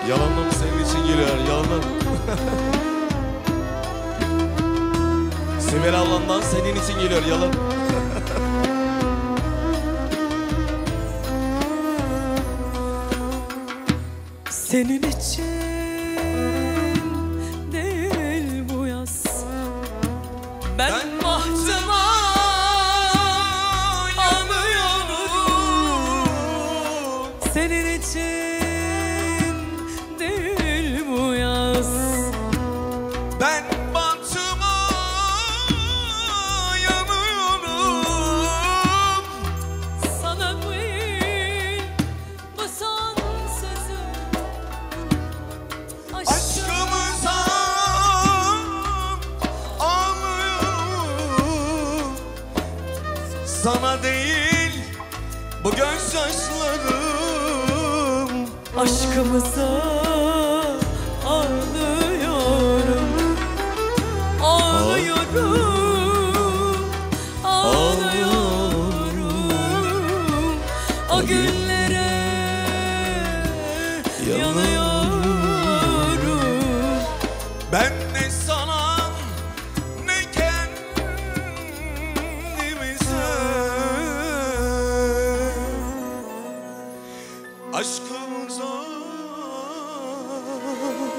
Yalanla mı senin için geliyor? Yalanla mı? Sibel ablandan senin için geliyor yalan. Senin için değil bu yaz. Ben mahzuma yanıyorum. Senin için değil bu yaz. Ben bahçıma yanıyorum. Sana değil bu son sözüm. Aşkımıza ağlıyorum. Sana değil bu gözyaşlarım. Aşkımıza ağlıyorum. Ağlıyorum. Ağlıyorum. O günlere yanıyorum. Ben ne sana ne kendimize aşkımıza